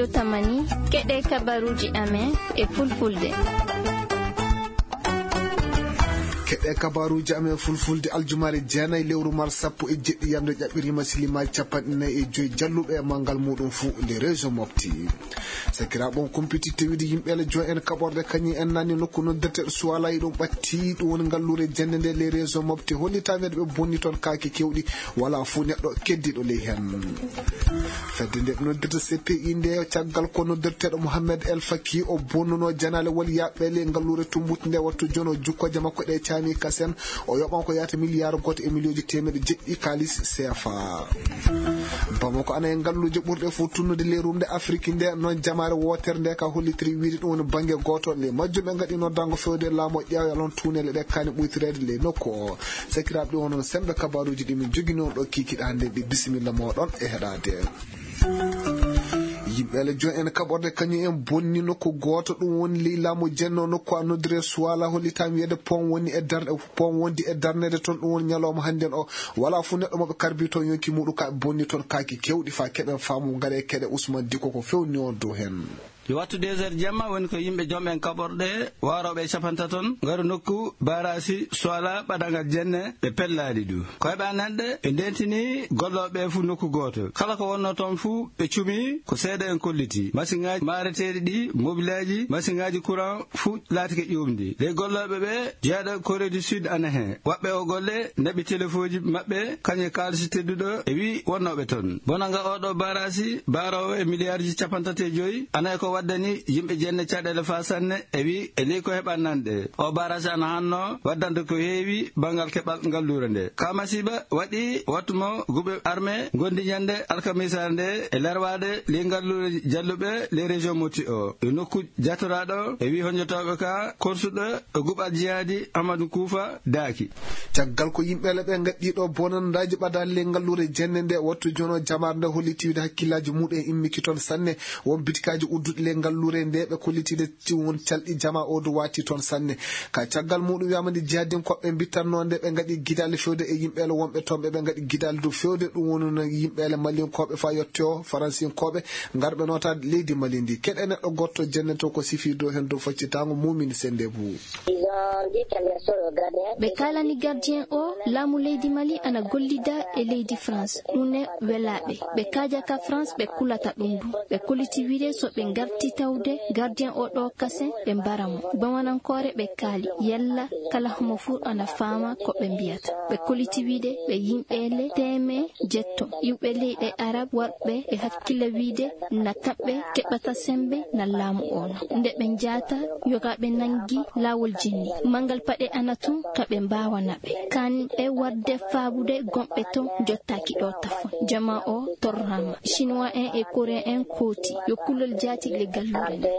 radio Tamani keɗe kabaruji amen e fulfulde. keɗe kabaruji amen fulfulde aljumare jeenayi lewru mar sappo e jeɗɗi yamde ƴaɓɓirima silimaji capanɗe nayyi e joyi jalluɓe e manggal muɗum fou les régions mofti sakiraɓon compétiteur wiide yimɓele join en kaɓorde kañi en nanni nokku noddirteɗo suwalayi ɗum ɓatti ɗum woni ngallure jende nde les régions mofti hollitavede ɓe bonni toon kaake kewɗi wala fou neɗɗo keddiɗo ley hen fedde nde ɓe noddirta CPI nde caggal ko noddirteɗo Mouhamed El Faki o bonnuno janale wali yaɓɓele ngallure tumbuti nde wattu joni o jukkoje makko ɗe cami kasen o yoɓan ko yata milliard goto e million temeɗe jeɗɗi kalis CFA Bamako ana e ngalluje ɓurɗe fo tunnude lerumde Afrique nde noon jamare wotere nde ka hollitiri wiide ɗum woni banggue goto le majjum ɓe gaɗi noddango fewde laamo ƴeewa alon tunele ɗe kani ɓuytirede le nokku o sakiraɓe ɗi wonon sembe kabaruji ɗi min jogui noon ɗo kikiɗa hande ɓe bisimilla moɗon e heɗade yimɓele join en kaɓorde kañum en bonni nokku goto ɗum woni ley laamu jenno nokku a noddire suwala hollitami wiyede pont woni e darde pont wondi e darnede toon ɗum woni ñalawma hannden o wala fo neɗɗo moɓe karbi toon yonki muɗum ka bonni toon kaaki kewɗi fa keɗen faamu gaɗe keɗe Ousmane Diko ko fewni on dow hen yo wattu 2 heures jamma woni ko yimɓe jomɓen kaɓorɗe waroɓe capanta toon garu nokku barasi soala ɓaɗagal jenne ɓe pellaɗi du koyeɓe ananɗe ɓe ndentini golloɓe fuu nokku goto kala ko wonno toon fuu ɓe cumi ko seeɗa en kolliti machine ngaji mareteɗi ɗi mobilaji machine ngaji courant fuu laatike ƴumdi les golloɓe ɓe jeeɗa Corée du Sud ana hen waɓɓe o golle neɓi téléphone ji maɓɓe kañe kalisi tedduɗo e wi wonnoɓe toon bonanga oɗo barasi barowo e milliard ji capantate joyyi anayi ko waddani yimɓe jenne caɗele fa sanne e wi e ley ko heɓannanɗe o barasi ana hanno waddante ko heewi bangal keɓal ngallure nde ka masiba waɗi wattumo guɓe armé gondi ñande alkamisare nde e lerwade ley ngallure jalluɓe les régions moti o e nokku jatoraɗo e wi hoñotoɓe ka korsuɗo e guɓal jihadi Amadou Koufa Daki caggal ko yimɓele ɓe gaddiɗo bonandaji ɓadal ley ngallure jenne nde wattu jono jamar nde hollitiwde hakkillaji muɗum immiki toon sanne won bitikaji udduɗe le ngallure nde ɓe kollitide won calɗi jama o do wati toon sanne ka caggal muɗum wiyamade jihadin koɓɓe bittanno nde ɓe gaɗi guidal fewde e yimɓele wonɓe toon ɓe gaɗi guidal do fewde ɗum woni no yimɓele malinkoɓe fa yetto faransinkoɓe ngarɓe notade leydi Mali ndi keɗe neɗɗo gotto jenne to ko sifi do hen do faccitango mumini sende bu ɓe kalani gardien o laamu leydi Mali ana gollida e leydi France ɗum ne welaɓe ɓe kaja ka France ɓe kulata ɗum du ɓe kolliti wiide so ɓe garti tawde gardien o ɗo kasen ɓe mbaramo bamanankore ɓe kaali yalla kala homo fuu ana faama ko ɓe mbiyata ɓe kolliti wiide ɓe yimɓele teme jetto yimɓe leyɗe arab warɓe e hakkille wiide na kamɓe keɓata sembe na laamu ono nde ɓe jata yogaɓe nangi lawol jinni mangal paɗe ana tun kaɓe mbawanaɓe kanɓe warde faabude gomɓe to jottaki ɗo tafon jama o torrama chinois en e coréen en kooti yo kullol jati le gallure nde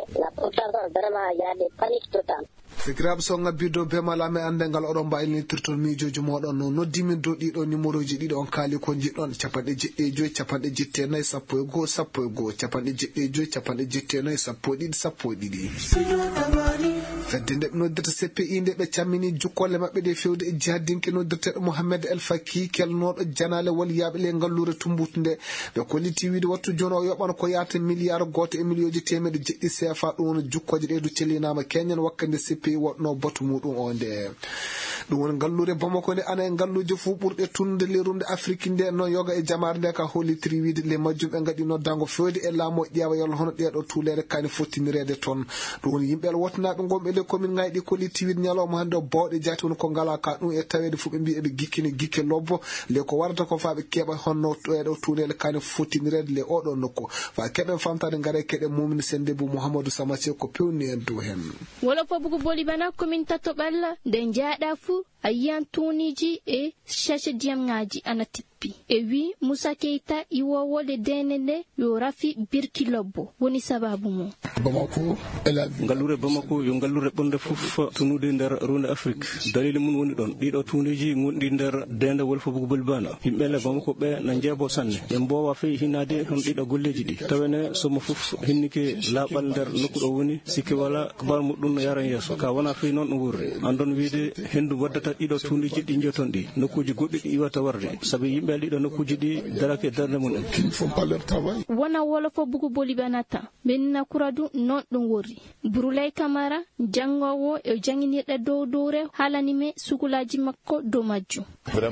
fikiraɓe so ngabbido be malame andengal oɗon mbaylitirton miijoji moɗon no noddimin dow ɗiɗo numéroji ɗiɗo on kaali ko jiɗɗon capanɗe jeɗɗi joyi capanɗe jettenayyi sappo e goho sappo e goho capanɗe jeɗɗi joyi capanɗe jettenayyi sappo e ɗiɗi sappo e ɗiɗi fedde nde ɓe noddirta CPI nde ɓe cammini jukkolle maɓɓe ɗe fewde e jihadinke noddirteɗo Mouhamed El Faki kelnoɗo janale waliyaɓe le ngallure tumbutu nde ɓe kolliti wiide wattu joni o yoɓan ko yata milliard goto e million temeɗe jeɗɗi CFA ɗum woni jukkoje ɗe du cellinama keñen wakkande CPI wonno batu muɗum o nde ɗum woni ngallure Bamako nde ana e ngalluje fuu ɓurɗe tunde lerumde Afrique nde noon yoga e jamare nde ka hollitiri wiide le majjum ɓe gaɗi noddango fewde e laamo ƴeewa yalla hono ɗeɗo tulere kani fottinirede toon ɗum woni yimɓele wottanaɓe gonɓe le commune ngayɗi kolliti wiide ñalawma hande o bawɗe jaati woni ko ngala ka ɗum e tawede fuu ɓe mbi eɓe gikkini gikke lobbo le ko warata ko fa ɓe keeɓa honno ɗeɗo tulere kani fottinirede le oɗo nokku fa keɓen famtade gaare keɗe mumini sende bu Mouhamadou Samathie ko pewni en dow hen wala fo bugu boli bana commune Tato Balla nde jaaɗa fuu a yiyan tuniji e sachet diyam ngaji ana tippi e wi Moussa Keita iwowode dene nde yo rafi birki lobbo woni sababu mum Bamako ngallure Bamako yo ngallure ɓonde fof tunude nder ronde Afrique dalili mun woni ɗon ɗiɗo tuneji gonɗi nder dende Wolfo Bugu Bolbana yimɓele Bamako ɓe na jeebo sanne ɓe mbowa feyi hinade on ɗiɗo golleji ɗi tawene somo fof hinnike laaɓal nder nokku ɗo woni sikki wala kabar muɗum no yaran yeeso ka wona feyi noon ɗum wurre andon wiide hendu waddata ɗiɗo tuniji ɗi joton ɗi nokkuji goɗɗi ɗi iwata warde sabu yimɓe ɗiɗo nokkuji ɗi darake darde mum en wona wolofo bugu boli banata benina kuradu non ɗum worri Brulay Camara jangowo e janginiɗa dow dowre haalanime sukulaji makko dow majjum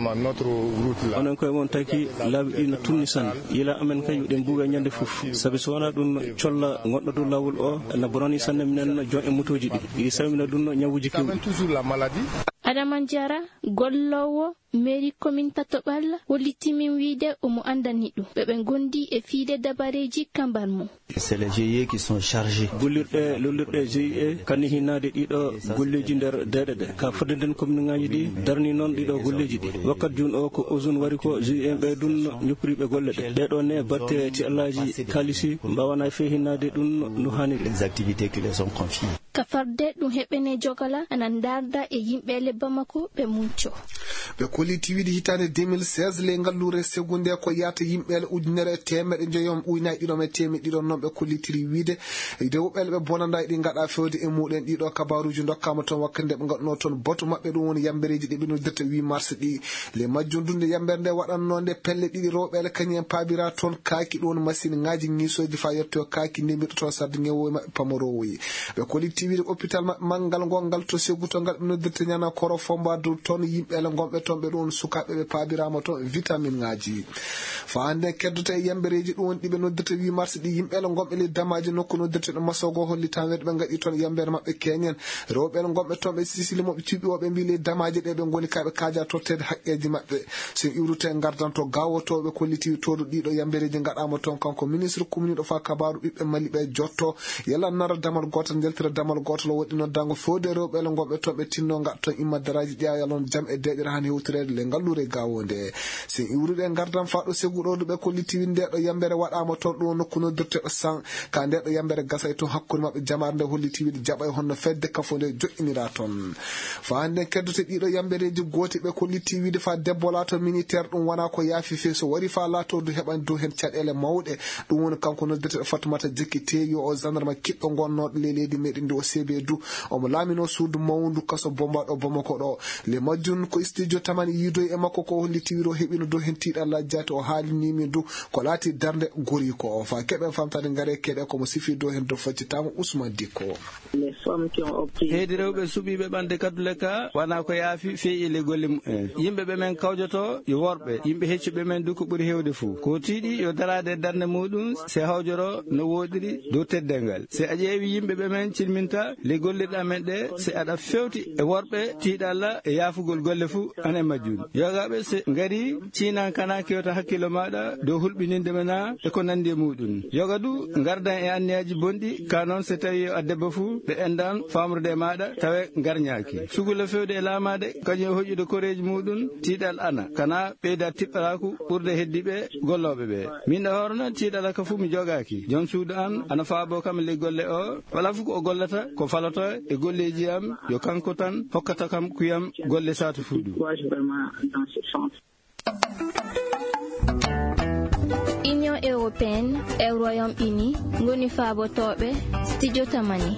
onon koye mon taki laabi ɗi no tunni sanne yila amen kay ɗen mbuwe ñande fof sabi so wona ɗum colla goɗɗo dow lawol o no bonani sanne minen jon e motoji ɗi ɗi sawmina ɗum no ñawuji kewɗi Adama Diarra gollowo mairie commune Tatobal hollitimin wiide omo andani ɗum ɓeɓe gondi e fiide dabareji kambar mum. C'est les GIE qui sont chargés. Lollirɗe GIE kanni hinnade ɗiɗo golleji nder deɗe ɗe ka fodde nden commune ngaji ɗi darni noon ɗiɗo golleji ɗi wakkat jun o ko ozone wari ko GIE ɓe ɗum ñokkiriɓe golle ɗe ɗeɗo ne batte ti allaji kalisi mbawana fe hinnade ɗum no hanniri les activités qui les sont confiées. Kafarde ɗum heɓene jogala anan darda e yimɓe Bamako ɓe munco ɓe koliti wiide hitande 2016 le ngallure segonde ko yata yimɓe ujunere temeɗe joyom ujnayi ɗiɗon e temeɗe ɗiɗon noon ɓe kollitiri wiide rewɓe ɓe bonanda ɗi gaɗa fewde e muɗen ɗiɗo kabaruji dokkama toon wakkande ɓe gaɗuno toon boto mabɓe ɗum woni yambereji ɗi ɓe noddirta 8 mars ɗi le majjum dunde yambere nde waɗannode pelle ɗiɗi rewɓe kañum pabira toon kaaki ɗon machine ngaji ngisoji fa yetto kaaki ndemirɗo toon sarde ngewoy mabɓe pamorowoyi ɓe koliti wiide hôpital mangal gongal to segu to ngal ɓe noddirta ñana koro fombadu toon yimɓe gonɓe toon ɓe ɗon sukaɓe ɓe pabirama toon vitamine ngaji fa hande keddoto e yambereji ɗum woni ɗiɓe noddirta 8 mars ɗi yimɓe gonɓe le damaji nokku noddirta ɗo masogo hollitan wede ɓe gaɗi toon yambere mabɓe keñen rewɓe gonɓe toon ɓe sisili moɓe cuuɓi oɓe mbi le damaji ɗe ɓe goni kaɓe kaja tottede haqqeji mabɓe so iwrute gardanto gawotoɓe kolliti toɗo ɗiɗo yambereji gaɗama toon kanko ministre commune ɗo fa kabaru ɓiɓɓe mali ɓe jotto yalla nara damal gotal jeltira damal gotal woɗɗi noddango fewde rewɓe gonɓe toon ɓe tinno gaɗa toon immaddaraji ƴayalon jaam e deƴere han hewtirede le ngallure gawonde sin iwruɗe gardan faɗo seguɗo ɓe kolliti ndeɗo yambere waɗama toon ɗum nokku noddirteɗo san ka ndeɗo yambere gasay toon hakkude mabɓe jamare nde holliti wiide jaɓa e honno fedde kafo nde joƴƴinira toon fa hande keddote ɗiɗo yambereji gooti ɓe kolliti wiide fa debbo laato militaire ɗum wona ko yaafi fe so wari fa laato du heɓan dow hen caɗele mawɗe ɗum woni kanko noddirteɗo Fatoumata Jekki Teyo o gendarme kiɗɗo gonnoɗo le leydi meɗen ndi o CB2 omo laamino suudu mawdu kaso bombaɗo Bamako ɗo le majjum ko studio tamani yiidoy e makko ko holliti wiro heɓino dow hen tiiɗalla jati o haalinimi du ko laati darde gori ko o fa keɓen famtade ngare keɗe komo sifi dow hen dow faccitama Ousmane Dikko heedi rewɓe suɓiɓe ɓande kadule ka wona ko yaafi feeƴi le golle mumen yimɓe ɓe men kawjoto yo worɓe yimɓe heccuɓe men du ko ɓuuri hewde fou ko tiiɗi yo darade darde muɗum se hawjoro no woɗiri dow teddengal se a ƴeewi yimɓe ɓe men cilminta le gollirɗa men ɗe se aɗa fewti e worɓe tiiɗalla e yaafugol golle fou ane majjum yogaɓe se ngari cinan kana kewta hakkilo maɗa dow hulɓininde mena e ko nandi e muɗum yoga du gardan e anniyaji bonɗi ka noon se tawi a debbo fou ɓe endan famrude maɗa tawe garñaki sugula fewde e laamade kañum e hoƴude koreji muɗum tiiɗal ana kana ɓeyda tiɓɓaraku ɓurde heddiɓe golloɓe ɓe min ɗo hoorno tiiɗala ka fou mi jogaki joom suudu an ana faabo kam le golle o wala fou ko o gollata ko faloto e golleji am yo kanko tan hokkata kam kuyam golle satu fuuɗu Union européenne e Royaume-Uni ngoni faabotoɓe studio tamani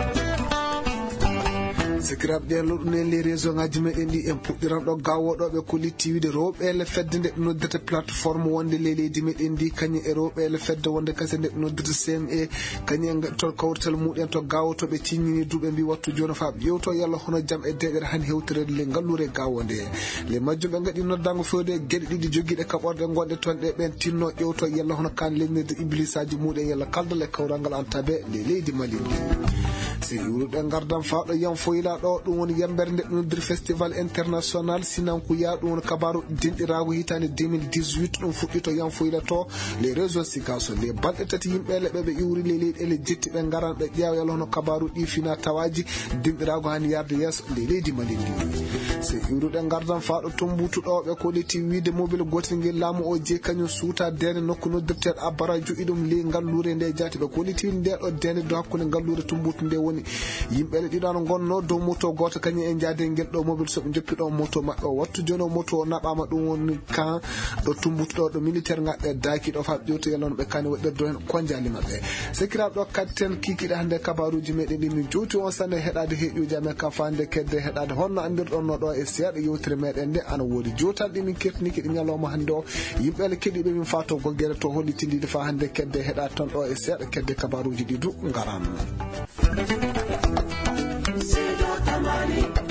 sikiraɓe ɗen loɗunen les réseau ngaji meɗen ɗi en puɗɗiran ɗo gawoɗoɓe kolliti wiide rewɓele fedde nde ɓe noddata plateforme wonde le leydi meɗen ndi kañum e rewɓele fedde wonde kase nde ɓe noddata CME kañum e to kawrital muɗen to gawotoɓe ciññini duuɓe mbi wattu joni fa ƴewto yalla hono jaam e deƴere han hewtirede le ngallure gawonde le majjum ɓe gaɗi noddango fewde gueɗe ɗiɗi joguiɗe kaɓorde gonɗe toon ɗe ɓen tinno ƴewto yalla hono kan leñirde iblisaji muɗen yalla kaldal e kawral ngal antabe le leydi Mali si iwruɗe gardan faɗo yam foyla ɗo ɗum woni yambere nde ɗumdir festival international sinankuya ɗum woni kabaru dinɗirago hitande 2018 ɗum fuɗɗi to yam foyla to les réseaux sikaso le balɗe tati yimɓele ɓe iwri le leydi ele jetti ɓe garan ɓe ƴeewa yalla hono kabaru ɗi fina tawaji dinɗirago hani yarde yesso le leydi Mali ndi si iwruɗe gardan faɗo tombutuɗo ɓe kolliti wiide mobile gotel ngel laamu o je kañum suuta dene nokku noddirteɗo abbara joƴi ɗum le ngallure nde jati ɓe kolliti ndeɗo dene do hakkude ngallure tombutu nde woni yimɓele ɗiɗo no gonno dow moto goto kanyi en jaade ngel do mobile so be joppi do moto maddo wattu jono moto nabama dum woni kan do tumbuto do militaire ngadde daki do fab joto yelon be kani wadderdo hen konjali mabbe sekira do katten kikida hande kabaruji meden dimi joti on sande hedade hejuja me ka fande kedde hedade honno andirdo no do e seeda yewtere meden de ana wodi jotal dimi ketniki di nyaloma hande o yimbele kedi be min fato goggere to hollitindi fa hande kedde hedade ton do e seeda kedde kabaruji di du ngaram.